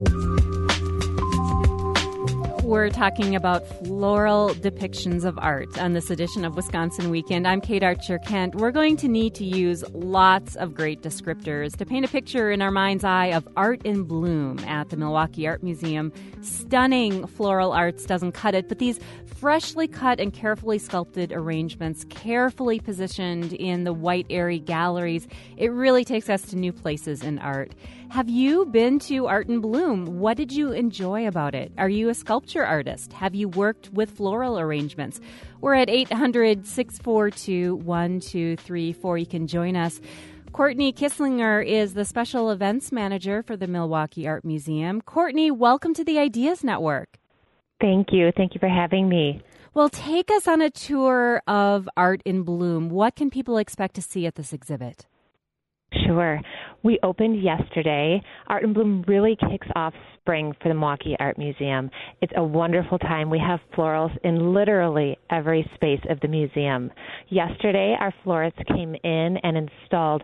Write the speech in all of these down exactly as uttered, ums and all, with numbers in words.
We're talking about floral depictions of art on this edition of Wisconsin Weekend. I'm Kate Archer-Kent. We're going to need to use lots of great descriptors to paint a picture in our mind's eye of art in bloom at the Milwaukee Art Museum. Stunning floral arts doesn't cut it, but these freshly cut and carefully sculpted arrangements, carefully positioned in the white, airy galleries, it really takes us to new places in art. Have you been to Art in Bloom? What did you enjoy about it? Are you a sculpture artist? Have you worked with floral arrangements? We're at eight hundred, six four two, one two three four. You can join us. Courtney Kisslinger is the special events manager for the Milwaukee Art Museum. Courtney, welcome to the Ideas Network. Thank you. Thank you for having me. Well, take us on a tour of Art in Bloom. What can people expect to see at this exhibit? Sure. We opened yesterday. Art in Bloom really kicks off spring for the Milwaukee Art Museum. It's a wonderful time. We have florals in literally every space of the museum. Yesterday, our florists came in and installed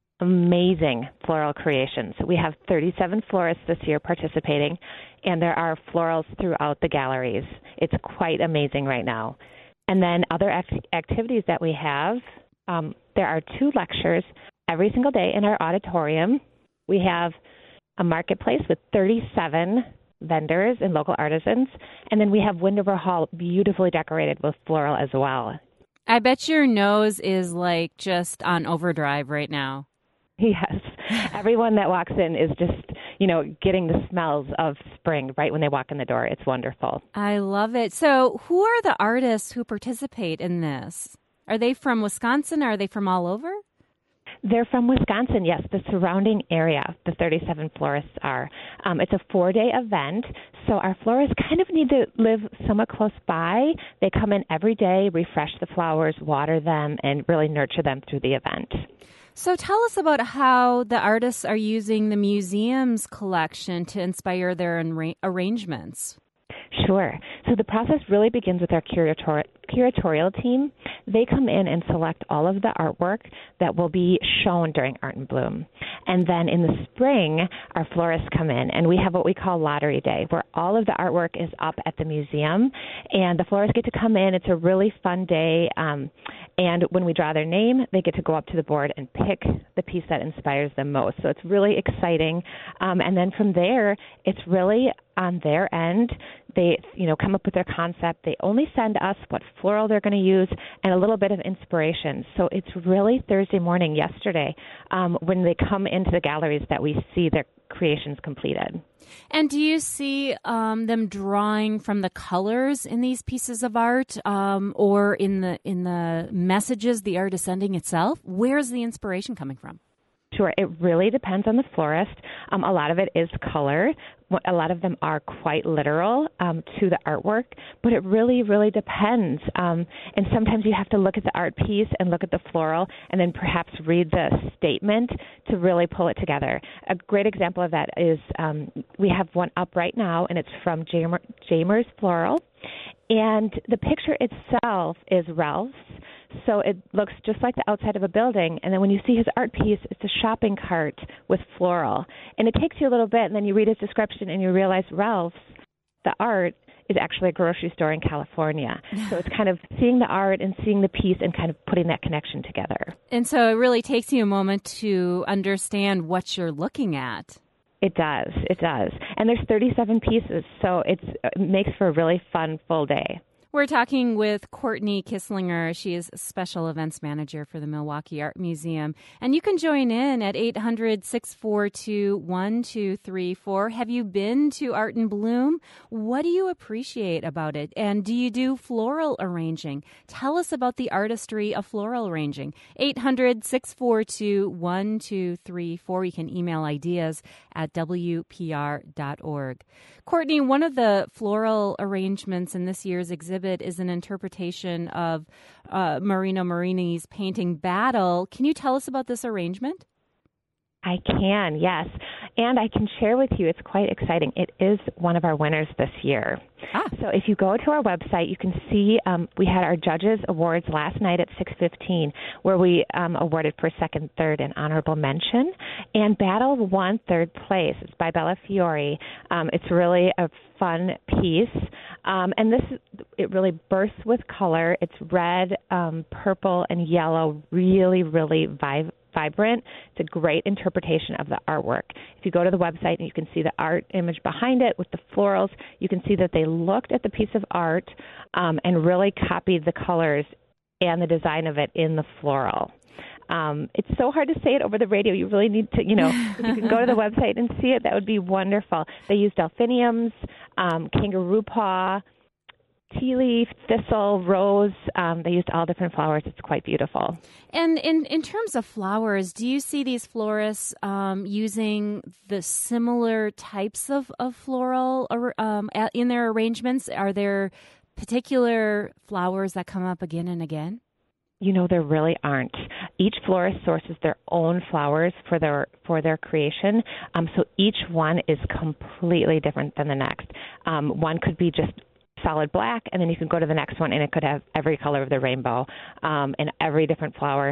amazing floral creations. We have thirty-seven florists this year participating, and there are florals throughout the galleries. It's quite amazing right now. And then other act- activities that we have, um, there are two lectures every single day in our auditorium. We have a marketplace with thirty-seven vendors and local artisans, and then we have Windover Hall beautifully decorated with floral as well. I bet your nose is like just on overdrive right now. Yes. Everyone that walks in is just, you know, getting the smells of spring right when they walk in the door. It's wonderful. I love it. So who are the artists who participate in this? Are they from Wisconsin? Or are they from all over? They're from Wisconsin, yes, the surrounding area, the thirty-seven florists are. Um, it's a four-day event, so our florists kind of need to live somewhat close by. They come in every day, refresh the flowers, water them, and really nurture them through the event. So tell us about how the artists are using the museum's collection to inspire their arra- arrangements. Sure. So the process really begins with our curator- curatorial team. They come in and select all of the artwork that will be shown during Art in Bloom. And then in the spring, our florists come in, and we have what we call Lottery Day, where all of the artwork is up at the museum, and the florists get to come in. It's a really fun day, um, and when we draw their name, they get to go up to the board and pick the piece that inspires them most. So it's really exciting. Um, and then from there, it's really on their end. They, you know, come up with their concept. They only send us what floral they're going to use and a little bit of inspiration. So it's really Thursday morning, yesterday, um, when they come into the galleries that we see their creations completed. And do you see um, them drawing from the colors in these pieces of art, um, or in the in the messages the art is sending itself? Where's the inspiration coming from? Sure. It really depends on the florist. Um, a lot of it is color. A lot of them are quite literal um, to the artwork, but it really, really depends. Um, and sometimes you have to look at the art piece and look at the floral and then perhaps read the statement to really pull it together. A great example of that is um, we have one up right now, and it's from Jamer, Jamer's Floral. And the picture itself is Ralph's. So it looks just like the outside of a building. And then when you see his art piece, it's a shopping cart with floral. And it takes you a little bit, and then you read his description, and you realize Ralph's, the art, is actually a grocery store in California. So it's kind of seeing the art and seeing the piece and kind of putting that connection together. And so it really takes you a moment to understand what you're looking at. It does. It does. And there's thirty-seven pieces, so it's, it makes for a really fun, full day. We're talking with Courtney Kisslinger. She is Special Events Manager for the Milwaukee Art Museum. And you can join in at eight hundred, six four two, one two three four. Have you been to Art in Bloom? What do you appreciate about it? And do you do floral arranging? Tell us about the artistry of floral arranging. eight hundred, six four two, one two three four. You can email ideas at w p r dot org. Courtney, one of the floral arrangements in this year's exhibit is an interpretation of uh, Marino Marini's painting Battle. Can you tell us about this arrangement? I can, yes. And I can share with you, it's quite exciting. It is one of our winners this year. Ah. So if you go to our website, you can see um, we had our Judges Awards last night at six fifteen, where we um, awarded for second, third, and honorable mention. And Battle won third place. It's by Bella Fiore. Um, it's really a fun piece. Um, and this, it really bursts with color. It's red, um, purple, and yellow, really, really vibrant. vibrant. It's a great interpretation of the artwork. If you go to the website and you can see the art image behind it with the florals, you can see that they looked at the piece of art um, and really copied the colors and the design of it in the floral. Um, it's so hard to say it over the radio. You really need to, you know, if you can go to the website and see it, that would be wonderful. They used delphiniums, um, kangaroo paw, tea leaf, thistle, rose. Um, they used all different flowers. It's quite beautiful. And in, in terms of flowers, do you see these florists um, using the similar types of, of floral or, um, in their arrangements? Are there particular flowers that come up again and again? You know, there really aren't. Each florist sources their own flowers for their for their creation, um, so each one is completely different than the next. Um, one could be just solid black, and then you can go to the next one, and it could have every color of the rainbow um, and every different flower.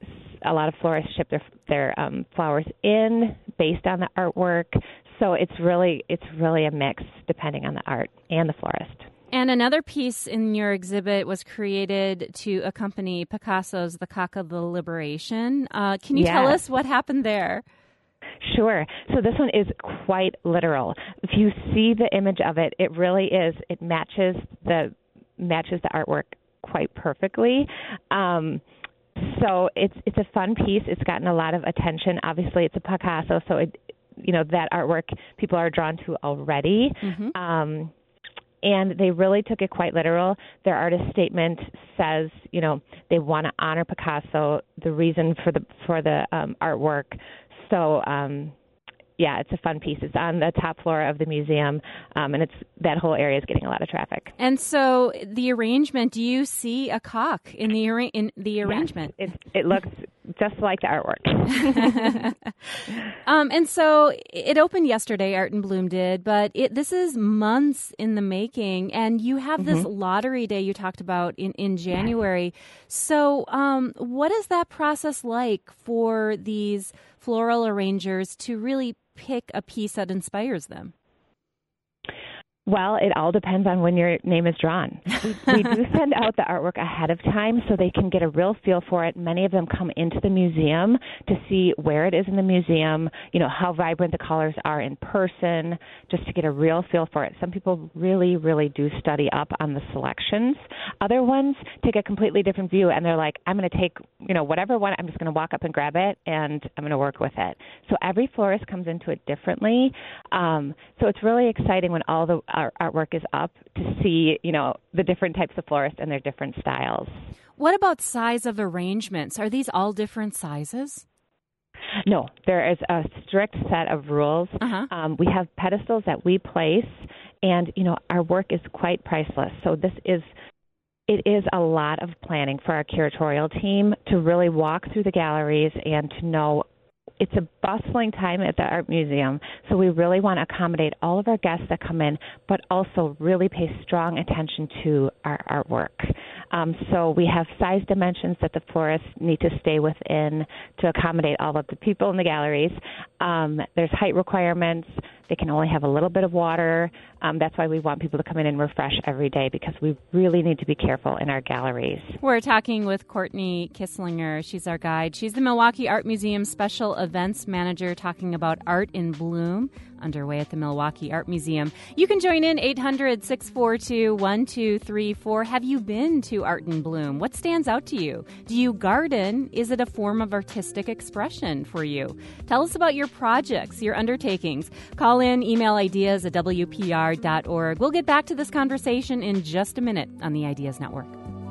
A lot of florists ship their their um, flowers in based on the artwork, so it's really it's really a mix depending on the art and the florist. And another piece in your exhibit was created to accompany Picasso's The Cock of the Liberation. Uh, can you yes. tell us what happened there? Sure. So this one is quite literal. If you see the image of it, it really is. It matches the matches the artwork quite perfectly. Um, so it's it's a fun piece. It's gotten a lot of attention. Obviously, it's a Picasso, so it you know that artwork people are drawn to already. Mm-hmm. Um, And they really took it quite literal. Their artist statement says, you know, they want to honor Picasso, the reason for the for the um, artwork. So, um, yeah, it's a fun piece. It's on the top floor of the museum, um, and it's that whole area is getting a lot of traffic. And so, the arrangement. Do you see a cock in the arra- in the arrangement? Yes, it, it looks just like the artwork. um, and so it opened yesterday, Art in Bloom did, but it, this is months in the making, and you have mm-hmm. this lottery day you talked about in, in January. Yes. So um, what is that process like for these floral arrangers to really pick a piece that inspires them? Well, it all depends on when your name is drawn. We, we do send out the artwork ahead of time so they can get a real feel for it. Many of them come into the museum to see where it is in the museum, you know, how vibrant the colors are in person, just to get a real feel for it. Some people really, really do study up on the selections. Other ones take a completely different view, and they're like, I'm going to take, you know, whatever one, I'm just going to walk up and grab it, and I'm going to work with it. So every florist comes into it differently. Um, so it's really exciting when all the our artwork is up to see, you know, the different types of florists and their different styles. What about size of arrangements? Are these all different sizes? No, there is a strict set of rules. Uh-huh. Um, we have pedestals that we place, and, you know, our work is quite priceless. So this is It is a lot of planning for our curatorial team to really walk through the galleries and to know it's a bustling time at the Art Museum, so we really want to accommodate all of our guests that come in, but also really pay strong attention to our artwork. Um, so we have size dimensions that the florists need to stay within to accommodate all of the people in the galleries. Um, there's height requirements. They can only have a little bit of water. Um, that's why we want people to come in and refresh every day, because we really need to be careful in our galleries. We're talking with Courtney Kisslinger. She's our guide. She's the Milwaukee Art Museum Special Events Manager, talking about Art in Bloom, underway at the Milwaukee Art Museum. You can join in eight hundred, six four two, one two three four. Have you been to Art in Bloom? What stands out to you? Do you garden? Is it a form of artistic expression for you? Tell us about your projects, your undertakings. Call in, email ideas at W P R dot org. We'll get back to this conversation in just a minute on the Ideas Network.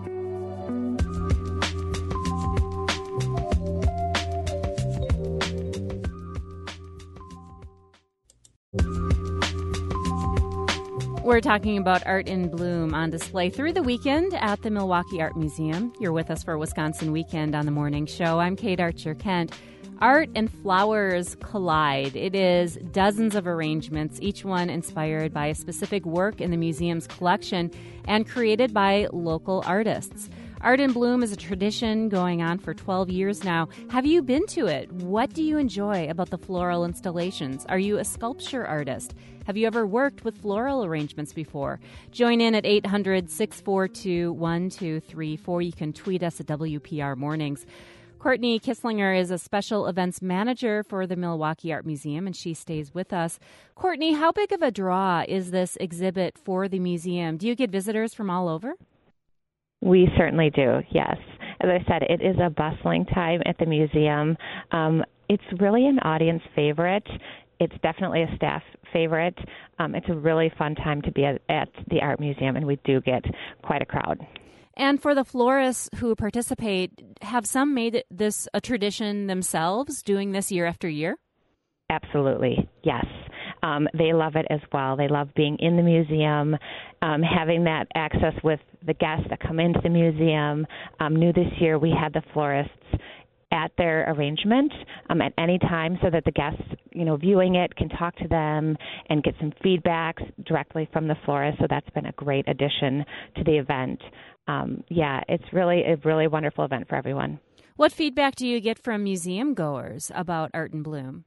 We're talking about Art in Bloom on display through the weekend at the Milwaukee Art Museum. You're with us for Wisconsin Weekend on the Morning Show. I'm Kate Archer-Kent. Art and flowers collide. It is dozens of arrangements, each one inspired by a specific work in the museum's collection and created by local artists. Art in Bloom is a tradition going on for twelve years now. Have you been to it? What do you enjoy about the floral installations? Are you a sculpture artist? Have you ever worked with floral arrangements before? Join in at eight hundred, six four two, one two three four. You can tweet us at W P R Mornings. Courtney Kisslinger is a special events manager for the Milwaukee Art Museum, and she stays with us. Courtney, how big of a draw is this exhibit for the museum? Do you get visitors from all over? We certainly do, yes. As I said, it is a bustling time at the museum. Um, it's really an audience favorite. It's definitely a staff favorite. Um, it's a really fun time to be at, at the art museum, and we do get quite a crowd. And for the florists who participate, have some made this a tradition themselves, doing this year after year? Absolutely, yes. Um, they love it as well. They love being in the museum, um, having that access with the guests that come into the museum. Um, new this year, we had the florists at their arrangement um, at any time so that the guests, you know, viewing it can talk to them and get some feedback directly from the florist. So that's been a great addition to the event. Um, yeah, it's really a really wonderful event for everyone. What feedback do you get from museum goers about Art in Bloom?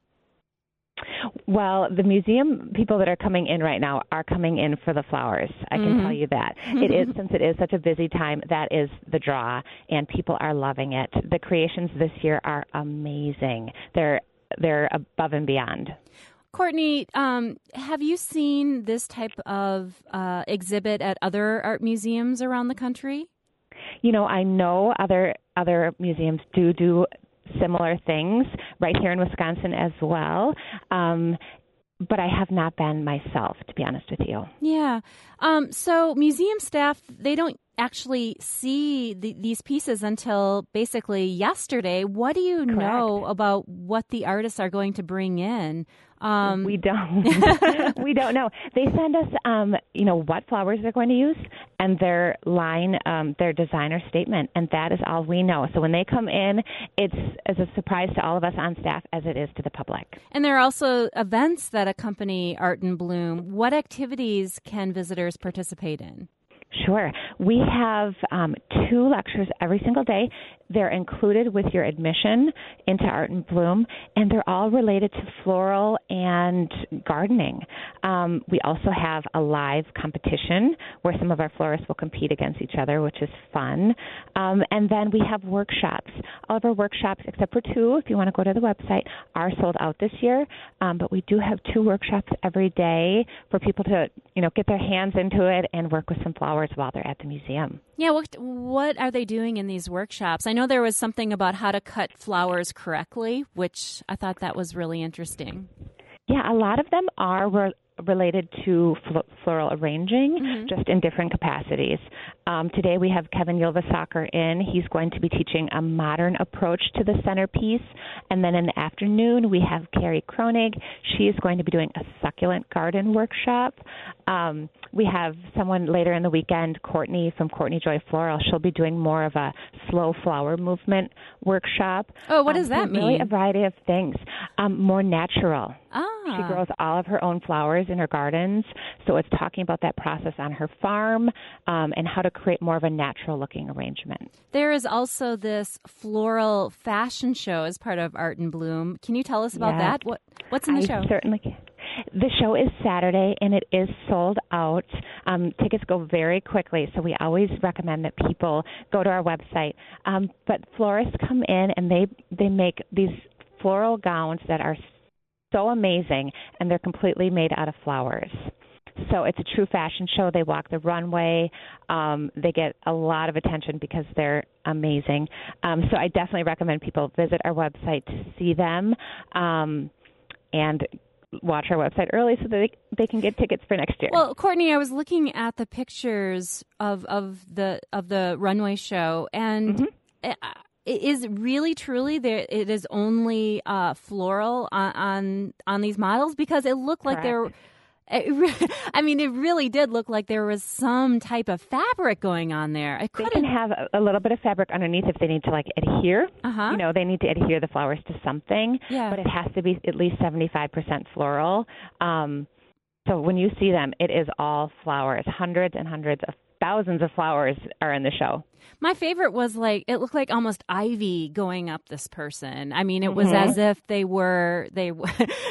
Well, the museum people that are coming in right now are coming in for the flowers. I can mm-hmm. tell you that. It is, since it is such a busy time, that is the draw, and people are loving it. The creations this year are amazing. They're they're above and beyond. Courtney, um, have you seen this type of uh, exhibit at other art museums around the country? You know, I know other other museums do do similar things right here in Wisconsin as well. Um, but I have not been myself, to be honest with you. Yeah. Um, so museum staff, they don't actually see the, these pieces until basically yesterday. What do you Correct. know about what the artists are going to bring in? Um, we don't. we don't know. They send us, um, you know, what flowers they're going to use and their line, um, their designer statement, and that is all we know. So when they come in, it's as a surprise to all of us on staff as it is to the public. And there are also events that accompany Art in Bloom. What activities can visitors participate in? Sure. We have um, two lectures every single day. They're included with your admission into Art in Bloom, and they're all related to floral and gardening. Um, we also have a live competition where some of our florists will compete against each other, which is fun. Um, and then we have workshops. All of our workshops, except for two, if you want to go to the website, are sold out this year. Um, but we do have two workshops every day for people to, you know, get their hands into it and work with some flowers while they're at the museum. Yeah, what what are they doing in these workshops? I know there was something about how to cut flowers correctly, which I thought that was really interesting. Yeah, a lot of them are re- related to fl- floral arranging, mm-hmm. just in different capacities. Um, today we have Kevin Ylvasaker in. He's going to be teaching a modern approach to the centerpiece. And then in the afternoon we have Carrie Kronig. She is going to be doing a succulent garden workshop. Um, we have someone later in the weekend, Courtney from Courtney Joy Floral. She'll be doing more of a slow flower movement workshop. Oh, what um, does that so mean? Really a variety of things. Um, more natural. Ah. She grows all of her own flowers in her gardens, so it's talking about that process on her farm um, and how to create more of a natural-looking arrangement. There is also this floral fashion show as part of Art in Bloom. Can you tell us about yeah. that? What What's in the I show? Certainly can. The show is Saturday, and it is sold out. Um, tickets go very quickly, so we always recommend that people go to our website. Um, but florists come in, and they, they make these floral gowns that are so amazing, and they're completely made out of flowers. So it's a true fashion show. They walk the runway. Um, they get a lot of attention because they're amazing. Um, so I definitely recommend people visit our website to see them um, and watch our website early so that they, they can get tickets for next year. Well, Courtney, I was looking at the pictures of, of the of the runway show, and mm-hmm. it is really truly there. It is only uh, floral on, on on these models, because it looked like Correct. they're It re- I mean, it really did look like there was some type of fabric going on there. I They can have a, a little bit of fabric underneath if they need to, like, adhere. Uh-huh. You know, they need to adhere the flowers to something, Yeah. but it has to be at least seventy-five percent floral. Um, so when you see them, it is all flowers. Hundreds and hundreds of thousands of flowers are in the show. My favorite was like, it looked like almost ivy going up this person. I mean, it was Mm-hmm. as if they were, they were,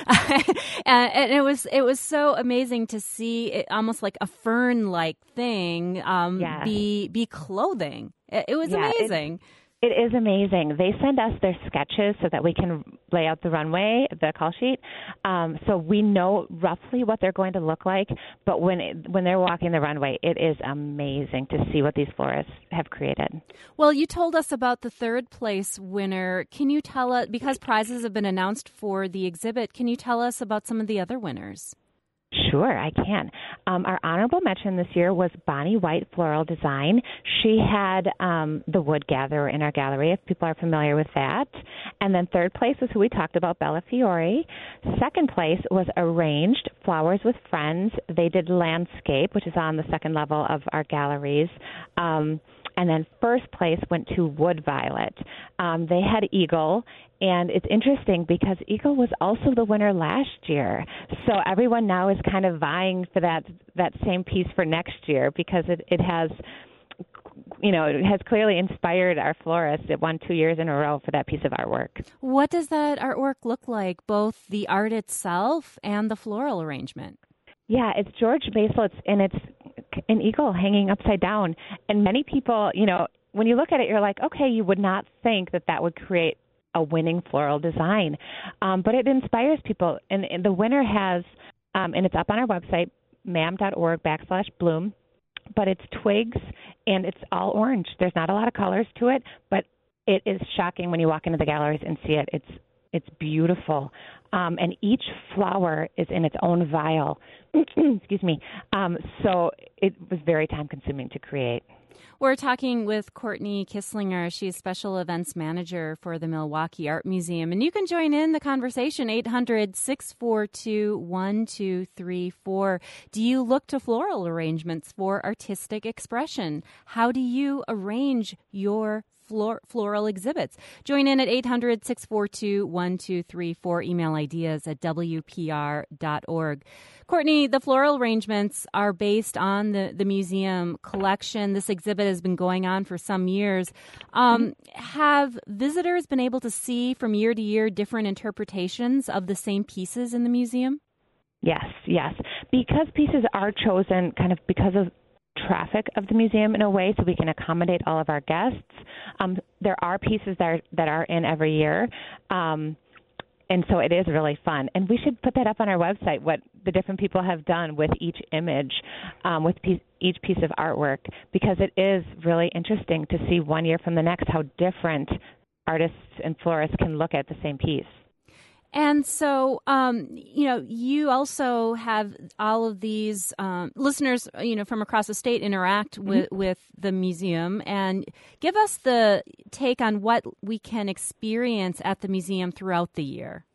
and, and it was, it was so amazing to see it almost like a fern-like thing um, Yeah. be, be clothing. It, it was Yeah, it- amazing. It is amazing. They send us their sketches so that we can lay out the runway, the call sheet, um, so we know roughly what they're going to look like. But when it, when they're walking the runway, it is amazing to see what these florists have created. Well, you told us about the third place winner. Can you tell us, because prizes have been announced for the exhibit, can you tell us about some of the other winners? Sure, I can. Um, our honorable mention this year was Bonnie White Floral Design. She had um, the Wood Gatherer in our gallery, if people are familiar with that. And then third place was who we talked about, Bella Fiore. Second place was Arranged Flowers with Friends. They did Landscape, which is on the second level of our galleries. Um, and then first place went to Wood Violet. Um, they had Eagle. And it's interesting because Eagle was also the winner last year. So everyone now is kind of vying for that that same piece for next year because it, it has, you know, it has clearly inspired our florists. It won two years in a row for that piece of artwork. What does that artwork look like, both the art itself and the floral arrangement? Yeah, it's George Baselitz, and it's an eagle hanging upside down. And many people, you know, when you look at it, you're like, okay, you would not think that that would create a winning floral design. Um, but it inspires people. And, and the winner has, um, and it's up on our website, mam.org backslash bloom, but it's twigs and it's all orange. There's not a lot of colors to it, but it is shocking when you walk into the galleries and see it. It's it's beautiful. Um, and each flower is in its own vial. Excuse me. Um, so it was very time consuming to create. We're talking with Courtney Kisslinger. She's Special Events Manager for the Milwaukee Art Museum. And you can join in the conversation, eight hundred, six four two, one two three four. Do you look to floral arrangements for artistic expression? How do you arrange your Flor- floral exhibits? Join in at eight hundred, six four two, one two three four. Email ideas at w p r dot org. Courtney, the floral arrangements are based on the, the museum collection. This exhibit has been going on for some years. Um, have visitors been able to see from year to year different interpretations of the same pieces in the museum? Yes, yes. Because pieces are chosen kind of because of traffic of the museum in a way, so we can accommodate all of our guests. Um, there are pieces that are, that are in every year, um, and so it is really fun. And we should put that up on our website, what the different people have done with each image, um, with piece, each piece of artwork, because it is really interesting to see one year from the next how different artists and florists can look at the same piece. And so, um, you know, you also have all of these um, listeners, you know, from across the state interact with, mm-hmm. with the museum, and give us the take on what we can experience at the museum throughout the year.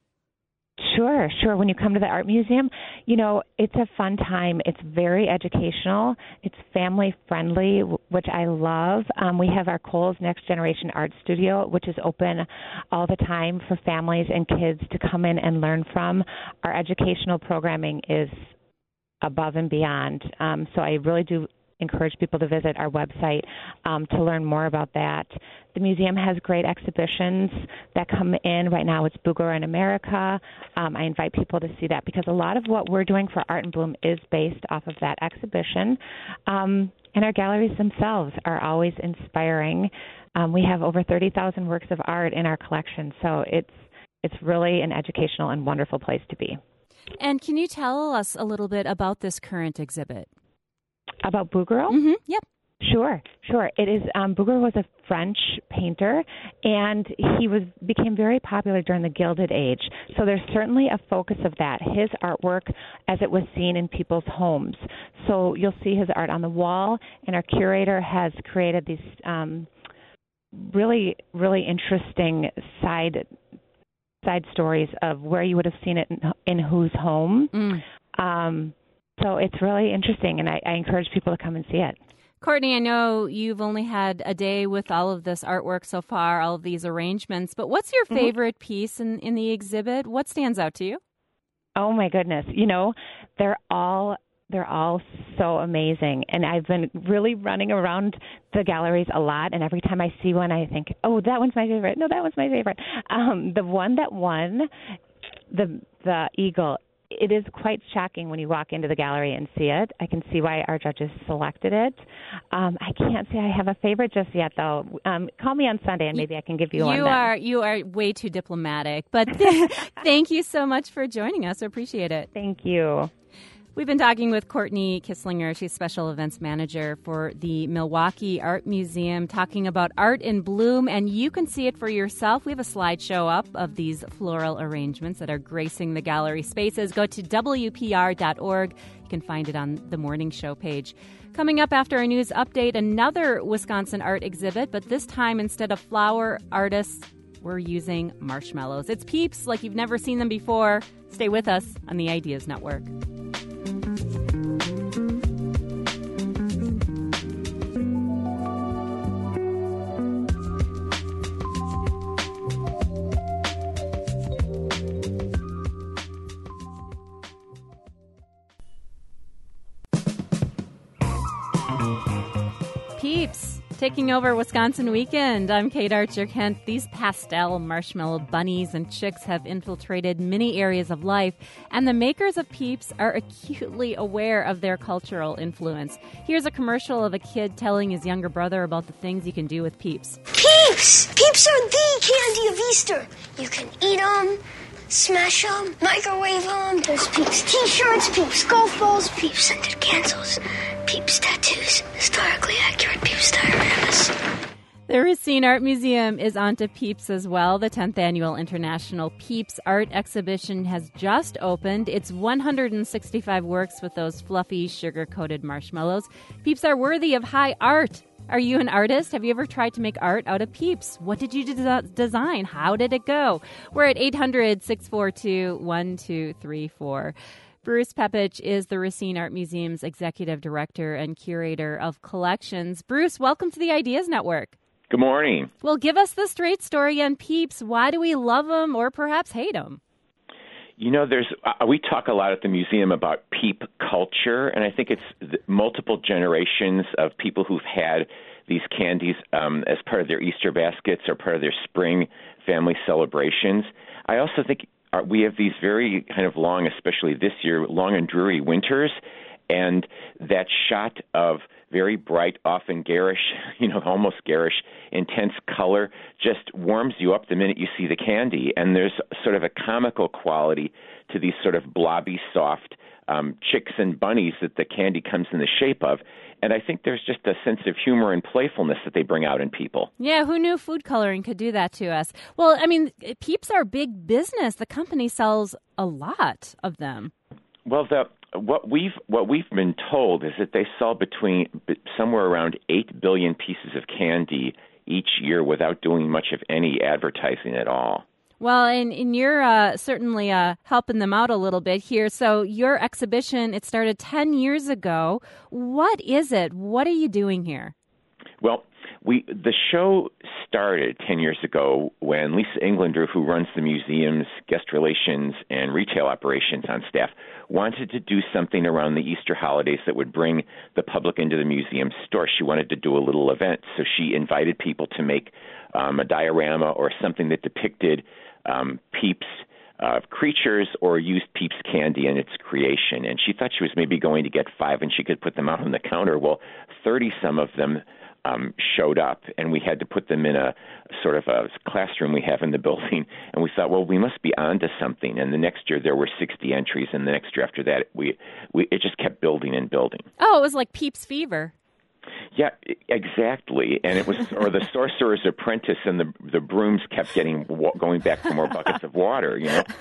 Sure, sure. When you come to the art museum, you know, it's a fun time. It's very educational. It's family friendly, which I love. Um, we have our Kohl's Next Generation Art Studio, which is open all the time for families and kids to come in and learn from. Our educational programming is above and beyond. Um, so I really do encourage people to visit our website um, to learn more about that. The museum has great exhibitions that come in. Right now it's Bouguereau in America. Um, I invite people to see that because a lot of what we're doing for Art in Bloom is based off of that exhibition. Um, and our galleries themselves are always inspiring. Um, we have over thirty thousand works of art in our collection, so it's it's really an educational and wonderful place to be. And can you tell us a little bit about this current exhibit? About Bouguereau? Mm-hmm. Yep. Sure, sure. It is. Um, Bouguereau was a French painter, and he was became very popular during the Gilded Age. So there's certainly a focus of that, his artwork as it was seen in people's homes. So you'll see his art on the wall, and our curator has created these um, really, really interesting side side stories of where you would have seen it in, in whose home. Mm. Um, so it's really interesting, and I, I encourage people to come and see it. Courtney, I know you've only had a day with all of this artwork so far, all of these arrangements, but what's your favorite mm-hmm. piece in, in the exhibit? What stands out to you? Oh, my goodness. You know, they're all they're all so amazing, and I've been really running around the galleries a lot, and every time I see one, I think, oh, that one's my favorite. No, that one's my favorite. Um, the one that won, the the eagle, it is quite shocking when you walk into the gallery and see it. I can see why our judges selected it. Um, I can't say I have a favorite just yet, though. Um, call me on Sunday, and maybe I can give you, you one. You are then. You are way too diplomatic, but th- thank you so much for joining us. I appreciate it. Thank you. We've been talking with Courtney Kisslinger. She's Special Events Manager for the Milwaukee Art Museum, talking about art in bloom, and you can see it for yourself. We have a slideshow up of these floral arrangements that are gracing the gallery spaces. Go to W P R dot org. You can find it on the morning show page. Coming up after a news update, another Wisconsin art exhibit, but this time instead of flower artists, we're using marshmallows. It's Peeps like you've never seen them before. Stay with us on the Ideas Network. Peeps, taking over Wisconsin Weekend. I'm Kate Archer-Kent. These pastel marshmallow bunnies and chicks have infiltrated many areas of life, and the makers of Peeps are acutely aware of their cultural influence. Here's a commercial of a kid telling his younger brother about the things you can do with Peeps. Peeps! Peeps are the candy of Easter. You can eat them, smash them, microwave them. There's Peeps t-shirts, Peeps golf balls, Peeps scented candles, Peeps tattoos, historically accurate Peeps dioramas. The Racine Art Museum is onto Peeps as well. The tenth Annual International Peeps Art Exhibition has just opened. It's one hundred sixty-five works with those fluffy, sugar-coated marshmallows. Peeps are worthy of high art. Are you an artist? Have you ever tried to make art out of Peeps? What did you de- design? How did it go? We're at eight hundred, six four two, one two three four. Bruce Pepich is the Racine Art Museum's Executive Director and Curator of Collections. Bruce, welcome to the Ideas Network. Good morning. Well, give us the straight story on Peeps. Why do we love them or perhaps hate them? You know, there's uh, we talk a lot at the museum about peep culture, and I think it's the multiple generations of people who've had these candies um, as part of their Easter baskets or part of their spring family celebrations. I also think uh, we have these very kind of long, especially this year, long and dreary winters, and that shot of very bright, often garish, you know, almost garish, intense color just warms you up the minute you see the candy. And there's sort of a comical quality to these sort of blobby, soft um, chicks and bunnies that the candy comes in the shape of. And I think there's just a sense of humor and playfulness that they bring out in people. Yeah, who knew food coloring could do that to us? Well, I mean, Peeps are big business. The company sells a lot of them. Well, the What we've what we've been told is that they sell between somewhere around eight billion pieces of candy each year without doing much of any advertising at all. Well, and, and you're uh, certainly uh, helping them out a little bit here. So your exhibition, it started ten years ago. What is it? What are you doing here? Well, we the show started ten years ago when Lisa Englander, who runs the museum's guest relations and retail operations on staff, wanted to do something around the Easter holidays that would bring the public into the museum store. She wanted to do a little event, so she invited people to make um, a diorama or something that depicted um, Peeps uh, creatures or used Peeps candy in its creation. And she thought she was maybe going to get five and she could put them out on the counter. Well, thirty-some of them Um, showed up, and we had to put them in a sort of a classroom we have in the building, and we thought, well, we must be on to something. And the next year there were sixty entries, and the next year after that, we, we it just kept building and building. Oh, it was like Peeps fever. Yeah, exactly. And it was, or the Sorcerer's Apprentice, and the the brooms kept getting going back for more buckets of water. You know.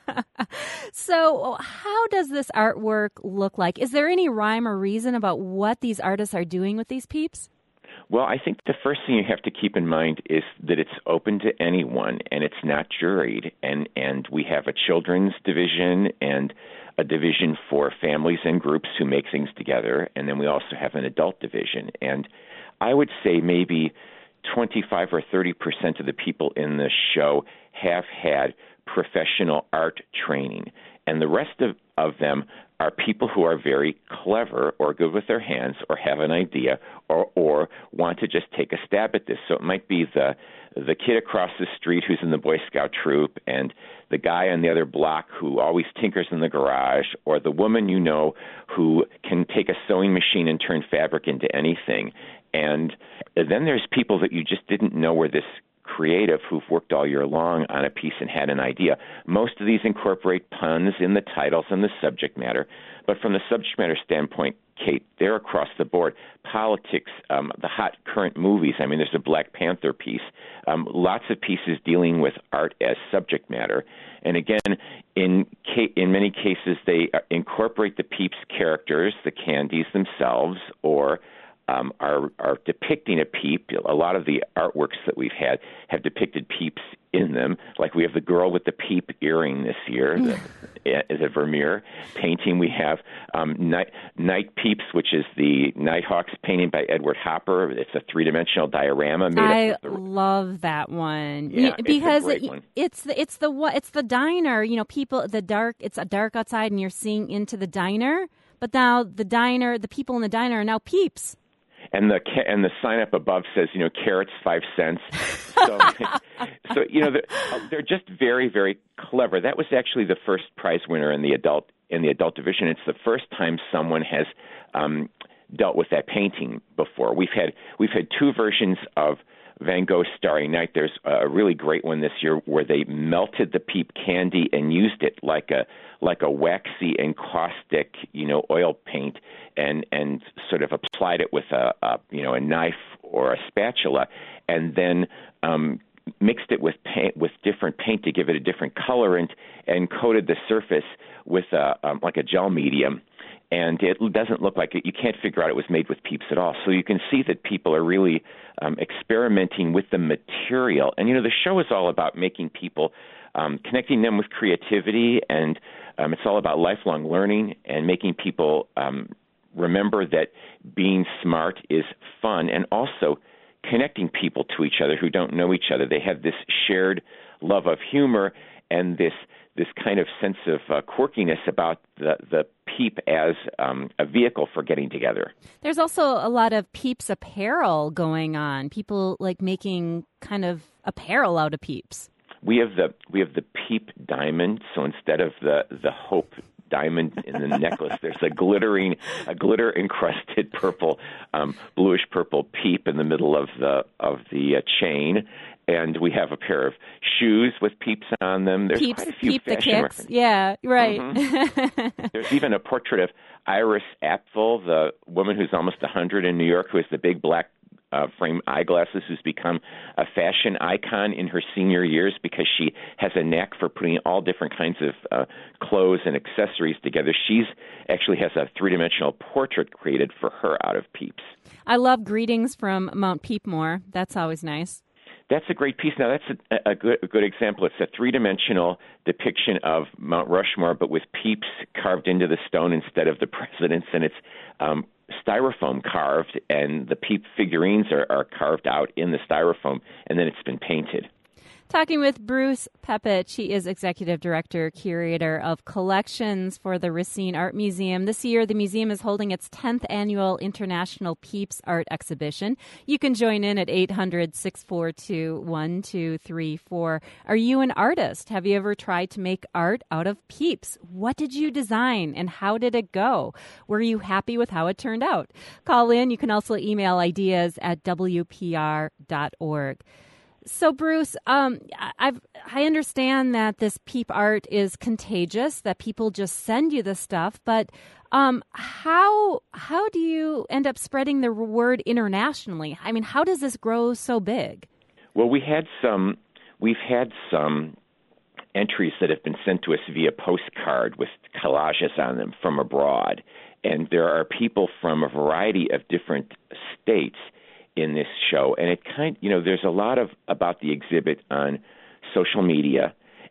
So, how does this artwork look like? Is there any rhyme or reason about what these artists are doing with these Peeps? Well, I think the first thing you have to keep in mind is that it's open to anyone, and it's not juried. And, and we have a children's division and a division for families and groups who make things together, and then we also have an adult division. And I would say maybe twenty-five or thirty percent of the people in the show have had professional art training, and the rest of, of them are people who are very clever or good with their hands or have an idea or, or want to just take a stab at this. So it might be the the kid across the street who's in the Boy Scout troop and the guy on the other block who always tinkers in the garage, or the woman you know who can take a sewing machine and turn fabric into anything. And then there's people that you just didn't know were this creative who've worked all year long on a piece and had an idea. Most of these incorporate puns in the titles and the subject matter. But from the subject matter standpoint, Kate, they're across the board. Politics, um, the hot current movies. I mean, there's a Black Panther piece. Um, lots of pieces dealing with art as subject matter. And again, in ca- in many cases, they incorporate the Peeps characters, the candies themselves, or Um, are, are depicting a peep. A lot of the artworks that we've had have depicted peeps in them. Like we have the girl with the peep earring this year, the, is a Vermeer painting. We have um, Night, Night Peeps, which is the Nighthawks painting by Edward Hopper. It's a three-dimensional diorama. Made I up of the, love that one. Yeah, because it's, a great it, one. it's the it's the what it's the diner. You know, people the dark. It's a dark outside, and you're seeing into the diner. But now the diner, the people in the diner are now peeps. And the and the sign up above says, you know, carrots five cents. So, so you know, they're, they're just very, very clever. That was actually the first prize winner in the adult in the adult division. It's the first time someone has um, dealt with that painting before. We've had we've had two versions of Van Gogh's Starry Night. There's a really great one this year where they melted the peep candy and used it like a like a waxy and caustic, you know, oil paint, and and sort of applied it with a, a you know a knife or a spatula, and then um, mixed it with paint with different paint to give it a different color, and and coated the surface with a um, like a gel medium. And it doesn't look like it. You can't figure out it was made with peeps at all. So you can see that people are really um, experimenting with the material. And, you know, the show is all about making people, um, connecting them with creativity, and um, it's all about lifelong learning and making people um, remember that being smart is fun, and also connecting people to each other who don't know each other. They have this shared love of humor and this this kind of sense of uh, quirkiness about the, the peep as um, a vehicle for getting together. There's also a lot of Peeps apparel going on. People like making kind of apparel out of Peeps. We have the we have the Peep diamond. So instead of the the Hope diamond in the necklace, there's a glittering, a glitter encrusted purple, um, bluish purple peep in the middle of the of the uh, chain. And we have a pair of shoes with peeps on them. There's Peeps, quite a few peep the fashion kicks. references. Yeah, right. Mm-hmm. There's even a portrait of Iris Apfel, the woman who's almost one hundred in New York, who has the big black uh, frame eyeglasses, who's become a fashion icon in her senior years because she has a knack for putting all different kinds of uh, clothes and accessories together. She's actually has a three-dimensional portrait created for her out of Peeps. I love Greetings from Mount Peepmore. That's always nice. That's a great piece. Now, that's a, a, good, a good example. It's a three-dimensional depiction of Mount Rushmore, but with peeps carved into the stone instead of the presidents, and it's um, styrofoam carved, and the peep figurines are, are carved out in the styrofoam, and then it's been painted. Talking with Bruce Pepich. He is Executive Director, Curator of Collections for the Racine Art Museum. This year, the museum is holding its tenth Annual International Peeps Art Exhibition. You can join in at eight hundred, six four two, one two three four. Are you an artist? Have you ever tried to make art out of peeps? What did you design, and how did it go? Were you happy with how it turned out? Call in. You can also email ideas at w p r dot org. So, Bruce, um, I've, I understand that this peep art is contagious, that people just send you the stuff, but um, how how do you end up spreading the word internationally? I mean, how does this grow so big? Well, we had some, we've had some entries that have been sent to us via postcard with collages on them from abroad, and there are people from a variety of different states in this show, and it kind, you know, there's a lot of about the exhibit on social media,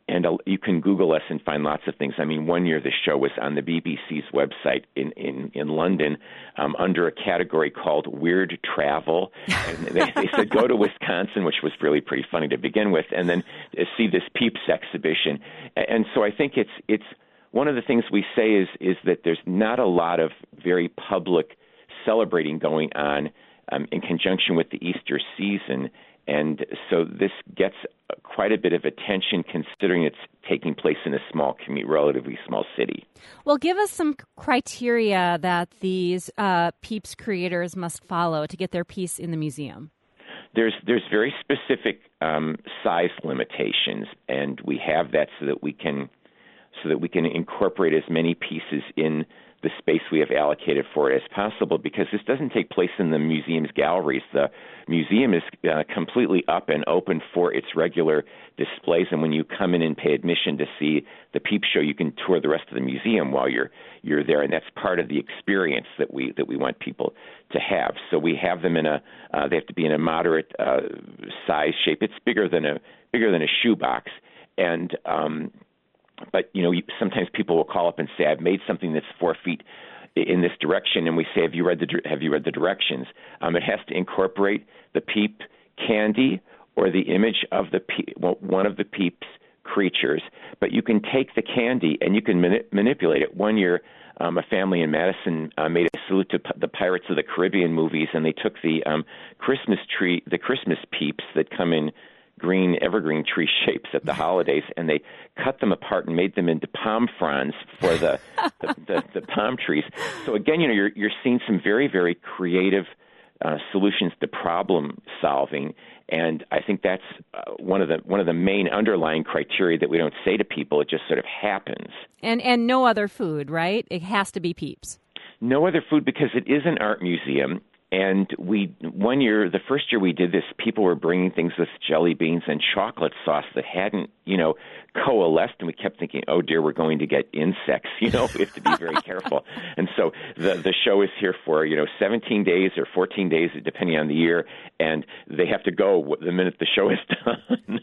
And uh, you can Google us and find lots of things. I mean, one year the show was on the B B C's website in, in, in London um, under a category called Weird Travel. And they, they said, go to Wisconsin, which was really pretty funny to begin with, and then see this Peeps exhibition. And so I think it's it's one of the things we say is is that there's not a lot of very public celebrating going on um, in conjunction with the Easter season. And so this gets quite a bit of attention considering it's taking place in a small, relatively small city. Well, give us some criteria that these uh, Peeps creators must follow to get their piece in the museum. There's there's very specific um, size limitations, and we have that so that we can so that we can incorporate as many pieces in the space we have allocated for it as possible, because this doesn't take place in the museum's galleries. The museum is uh, completely up and open for its regular displays, and when you come in and pay admission to see the Peep Show, you can tour the rest of the museum while you're you're there, and that's part of the experience that we that we want people to have. So we have them in a uh, they have to be in a moderate uh, size shape. It's bigger than a bigger than a shoebox, and um, But, you know, sometimes people will call up and say, I've made something that's four feet in this direction, and we say, have you read the have you read the directions? Um, it has to incorporate the Peep candy or the image of the Peep, well, one of the Peeps creatures, but you can take the candy and you can mani- manipulate it. One year, um, a family in Madison uh, made a salute to p- the Pirates of the Caribbean movies, and they took the um, Christmas tree, the Christmas Peeps that come in green evergreen tree shapes at the holidays, and they cut them apart and made them into palm fronds for the the, the, the palm trees. So again, you know, you're you're seeing some very, very creative uh, solutions to problem solving, and I think that's uh, one of the one of the main underlying criteria that we don't say to people. It just sort of happens. And and no other food, right? It has to be Peeps. No other food, because it is an art museum. And we, one year, the first year we did this, people were bringing things with jelly beans and chocolate sauce that hadn't, you know, coalesced. And we kept thinking, oh, dear, we're going to get insects. You know, we have to be very careful. And so the the show is here for, you know, seventeen days or fourteen days, depending on the year. And they have to go the minute the show is done.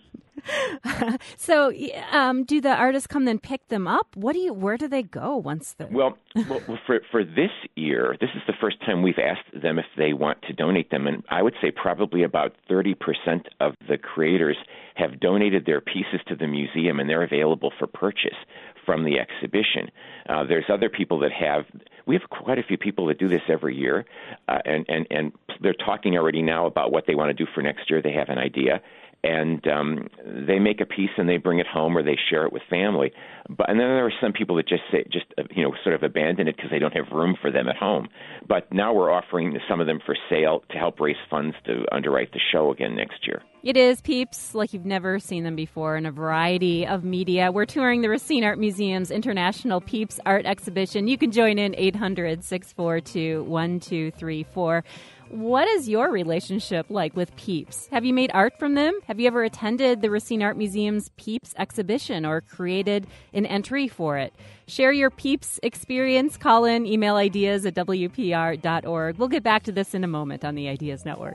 So, um, do the artists come then pick them up? What do you? Where do they go once they're? Well, well, for for this year, this is the first time we've asked them if they want to donate them, and I would say probably about thirty percent of the creators have donated their pieces to the museum, and they're available for purchase from the exhibition. Uh, there's other people that have. We have quite a few people that do this every year, uh, and and and they're talking already now about what they want to do for next year. They have an idea. And um, they make a piece and they bring it home or they share it with family. But and then there are some people that just say, just uh, you know, sort of abandon it because they don't have room for them at home. But now we're offering some of them for sale to help raise funds to underwrite the show again next year. It is Peeps like you've never seen them before in a variety of media. We're touring the Racine Art Museum's International Peeps Art Exhibition. You can join in eight hundred, six four two, one two three four. What is your relationship like with Peeps? Have you made art from them? Have you ever attended the Racine Art Museum's Peeps exhibition or created an entry for it? Share your Peeps experience. Call in, email ideas at W P R dot org. We'll get back to this in a moment on the Ideas Network.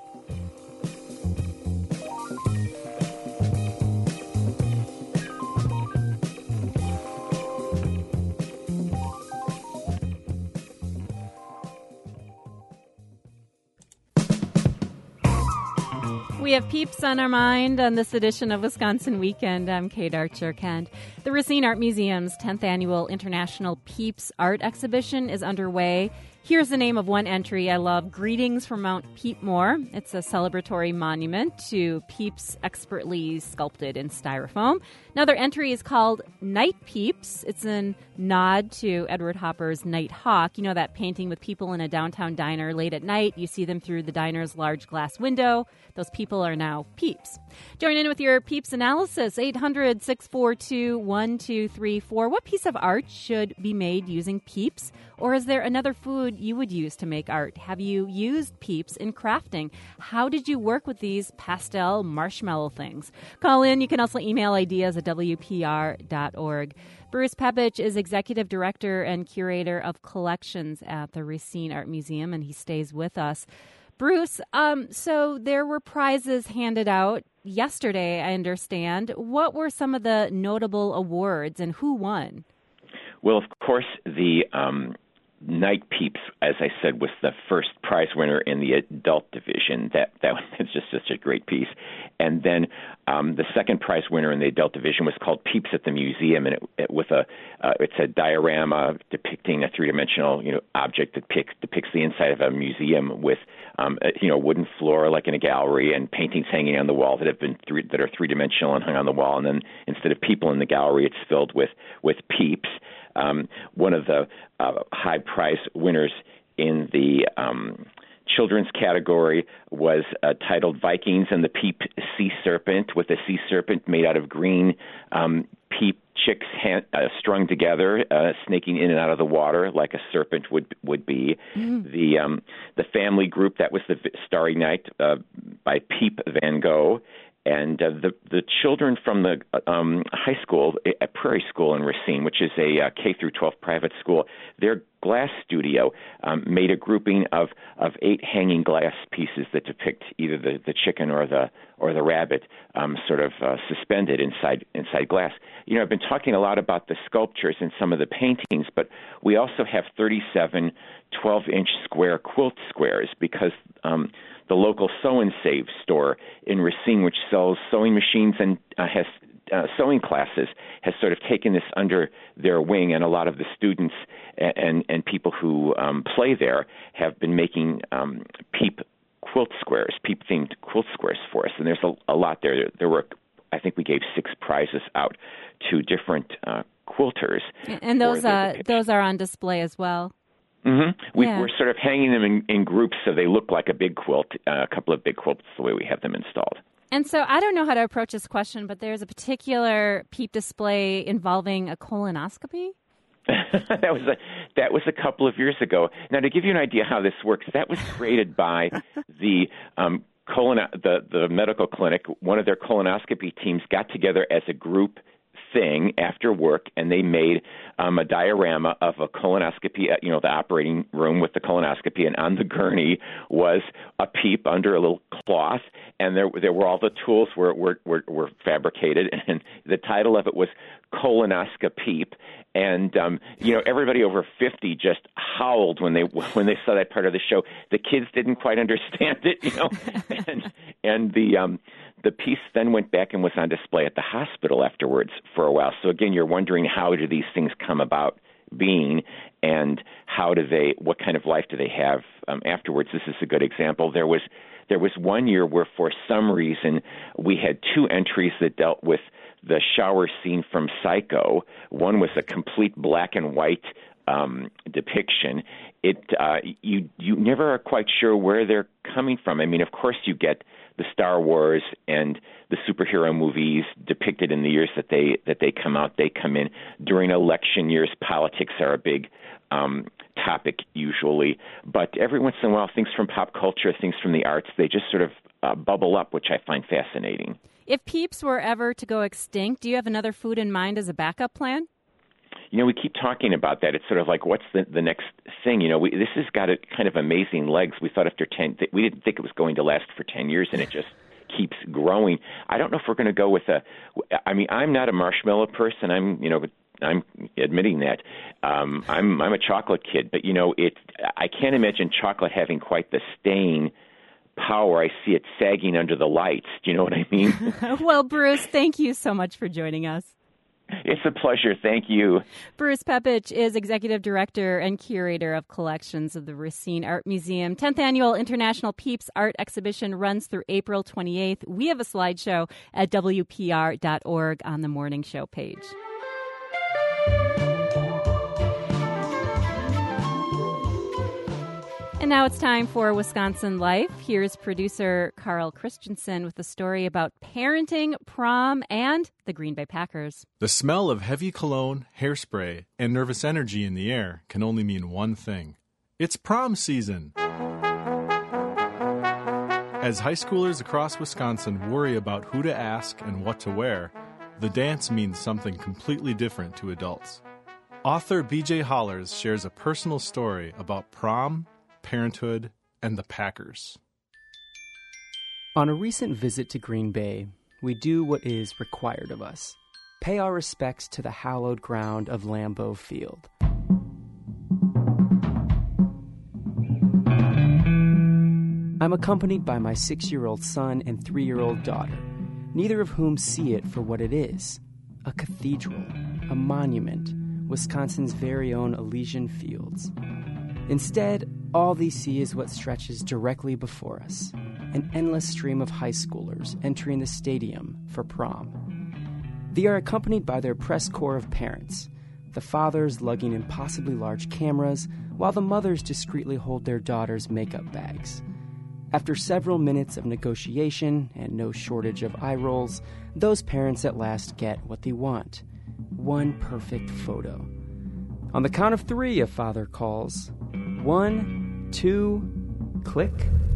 We have Peeps on our mind on this edition of Wisconsin Weekend. I'm Kate Archer-Kent. The Racine Art Museum's tenth Annual International Peeps Art Exhibition is underway. Here's the name of one entry I love, Greetings from Mount Peepmore. It's a celebratory monument to Peeps expertly sculpted in styrofoam. Another entry is called Night Peeps. It's a nod to Edward Hopper's Night Hawk. You know that painting with people in a downtown diner late at night. You see them through the diner's large glass window. Those people are now Peeps. Join in with your Peeps analysis, eight hundred, six four two, one two three four. What piece of art should be made using Peeps? Or is there another food you would use to make art? Have you used Peeps in crafting? How did you work with these pastel marshmallow things? Call in. You can also email ideas at W P R dot org. Bruce Pepich is Executive Director and Curator of Collections at the Racine Art Museum, and he stays with us. Bruce, um, so there were prizes handed out yesterday, I understand. What were some of the notable awards and who won? Well, of course, the um, Night Peeps, as I said, was the first prize winner in the adult division. That that was just such a great piece. And then um, the second prize winner in the adult division was called Peeps at the Museum, and it, it with a uh, it's a diorama depicting a three-dimensional you know object that depicts, depicts the inside of a museum with um, a, you know wooden floor like in a gallery and paintings hanging on the wall that have been three, that are three-dimensional and hung on the wall. And then instead of people in the gallery, it's filled with with peeps. Um, one of the uh, high prize winners in the um, children's category was uh, titled Vikings and the Peep Sea Serpent, with a sea serpent made out of green um, peep chicks hand, uh, strung together, uh, snaking in and out of the water like a serpent would would be. Mm-hmm. The um, the family group, that was the Starry Night uh, by Peep Van Gogh. And uh, the the children from the um, high school at Prairie School in Racine, which is a uh, K through twelve private school, their glass studio um, made a grouping of, of eight hanging glass pieces that depict either the, the chicken or the or the rabbit, um, sort of uh, suspended inside inside glass. You know, I've been talking a lot about the sculptures and some of the paintings, but we also have thirty-seven twelve-inch square quilt squares because um, the local Sew and Save store in Racine, which sells sewing machines and uh, has uh, sewing classes, has sort of taken this under their wing, and a lot of the students and and, and people who um, play there have been making um, peep quilt squares, peep-themed quilt squares for us, and there's a, a lot there. There were, I think we gave six prizes out to different uh, quilters. And those uh, those are on display as well. Mm-hmm. We, yeah. We're sort of hanging them in, in groups so they look like a big quilt, uh, a couple of big quilts, the way we have them installed. And so I don't know how to approach this question, but there's a particular peep display involving a colonoscopy? that was a that was a couple of years ago. Now, to give you an idea how this works, that was created by the um, colon the the medical clinic. One of their colonoscopy teams got together as a group thing after work, and they made um, a diorama of a colonoscopy, you know, the operating room with the colonoscopy, and on the gurney was a peep under a little cloth, and there there were all the tools were were were, were fabricated, and the title of it was Colonoscopeep. And um, you know, everybody over fifty just howled when they when they saw that part of the show. The kids didn't quite understand it, you know, and and the um, the piece then went back and was on display at the hospital afterwards for a while. So again, you're wondering, how do these things come about being, and how do they, what kind of life do they have um, afterwards? This is a good example. There was there was one year where, for some reason, we had two entries that dealt with the shower scene from Psycho. One was a complete black and white um, depiction. It uh, you you never are quite sure where they're coming from. I mean, of course, you get the Star Wars and the superhero movies depicted in the years that they that they come out. They come in during election years. Politics are a big um, topic usually, but every once in a while, things from pop culture, things from the arts, they just sort of uh, bubble up, which I find fascinating. If peeps were ever to go extinct, do you have another food in mind as a backup plan? You know, we keep talking about that. It's sort of like, what's the, the next thing? You know, we, this has got a kind of amazing legs. We thought after ten, we didn't think it was going to last for ten years, and it just keeps growing. I don't know if we're going to go with a, I mean, I'm not a marshmallow person. I'm, you know, I'm admitting that. Um, I'm, I'm a chocolate kid, but, you know, it, I can't imagine chocolate having quite the staying power. I see it sagging under the lights. Do you know what I mean? Well, Bruce, thank you so much for joining us. It's a pleasure. Thank you. Bruce Pepich is Executive Director and Curator of Collections of the Racine Art Museum. tenth Annual International Peeps Art Exhibition runs through April twenty-eighth. We have a slideshow at W P R dot org on the Morning Show page. And now it's time for Wisconsin Life. Here's producer Carl Christensen with a story about parenting, prom, and the Green Bay Packers. The smell of heavy cologne, hairspray, and nervous energy in the air can only mean one thing. It's prom season! As high schoolers across Wisconsin worry about who to ask and what to wear, the dance means something completely different to adults. Author B J Hollers shares a personal story about prom, parenthood, and the Packers. On a recent visit to Green Bay, we do what is required of us. Pay our respects to the hallowed ground of Lambeau Field. I'm accompanied by my six-year-old son and three-year-old daughter, neither of whom see it for what it is, a cathedral, a monument, Wisconsin's very own Elysian Fields. Instead, all they see is what stretches directly before us, an endless stream of high schoolers entering the stadium for prom. They are accompanied by their press corps of parents, the fathers lugging impossibly large cameras, while the mothers discreetly hold their daughters' makeup bags. After several minutes of negotiation and no shortage of eye rolls, those parents at last get what they want. One perfect photo. On the count of three, a father calls. One, two, click.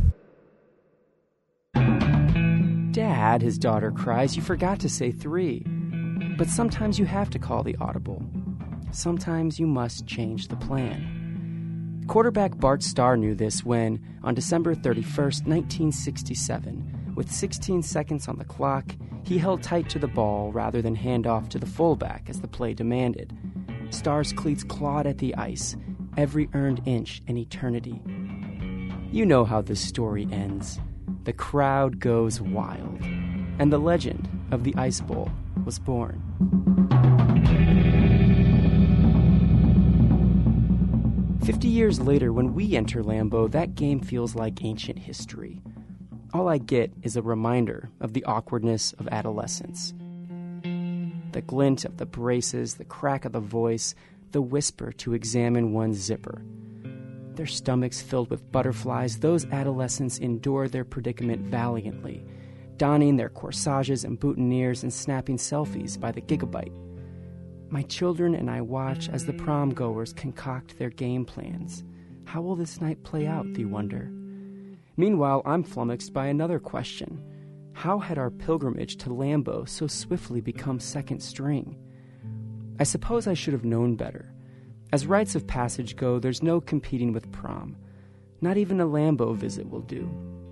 Dad, his daughter cries, you forgot to say three. But sometimes you have to call the audible. Sometimes you must change the plan. Quarterback Bart Starr knew this when, on December thirty-first, nineteen sixty-seven, with sixteen seconds on the clock, he held tight to the ball rather than hand off to the fullback as the play demanded. Starr's cleats clawed at the ice, every earned inch an eternity. You know how this story ends. The crowd goes wild, and the legend of the Ice Bowl was born. Fifty years later, when we enter Lambeau, that game feels like ancient history. All I get is a reminder of the awkwardness of adolescence. The glint of the braces, the crack of the voice, the whisper to examine one's zipper. Their stomachs filled with butterflies, those adolescents endure their predicament valiantly, donning their corsages and boutonnieres and snapping selfies by the gigabyte. My children and I watch as the prom goers concoct their game plans. How will this night play out, they wonder? Meanwhile, I'm flummoxed by another question. How had our pilgrimage to Lambeau so swiftly become second string? I suppose I should have known better. As rites of passage go, there's no competing with prom. Not even a Lambeau visit will do.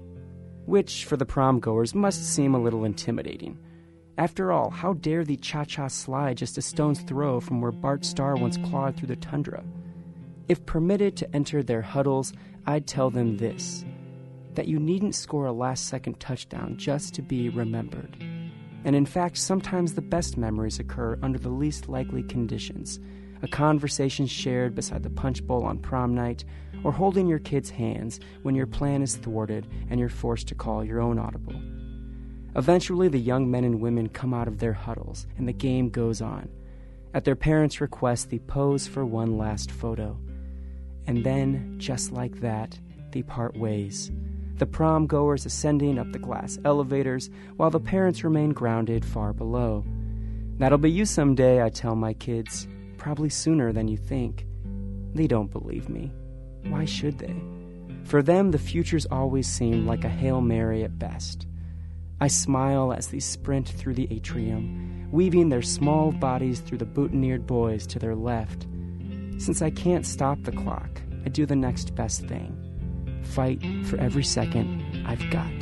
Which, for the prom goers, must seem a little intimidating. After all, how dare the cha-cha slide just a stone's throw from where Bart Starr once clawed through the tundra? If permitted to enter their huddles, I'd tell them this, that you needn't score a last-second touchdown just to be remembered. And in fact, sometimes the best memories occur under the least likely conditions. A conversation shared beside the punch bowl on prom night, or holding your kids' hands when your plan is thwarted and you're forced to call your own audible. Eventually, the young men and women come out of their huddles, and the game goes on. At their parents' request, they pose for one last photo. And then, just like that, they part ways. The prom goers ascending up the glass elevators, while the parents remain grounded far below. That'll be you someday, I tell my kids. Probably sooner than you think. They don't believe me. Why should they? For them, the futures always seem like a Hail Mary at best. I smile as they sprint through the atrium, weaving their small bodies through the boutonniered boys to their left. Since I can't stop the clock, I do the next best thing. Fight for every second I've got.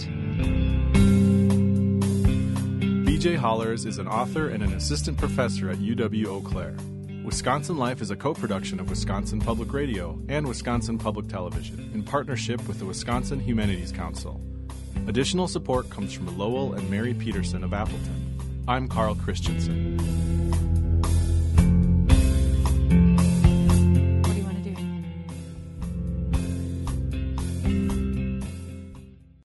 B J Hollers is an author and an assistant professor at U W-Eau Claire. Wisconsin Life is a co-production of Wisconsin Public Radio and Wisconsin Public Television in partnership with the Wisconsin Humanities Council. Additional support comes from Lowell and Mary Peterson of Appleton. I'm Carl Christensen.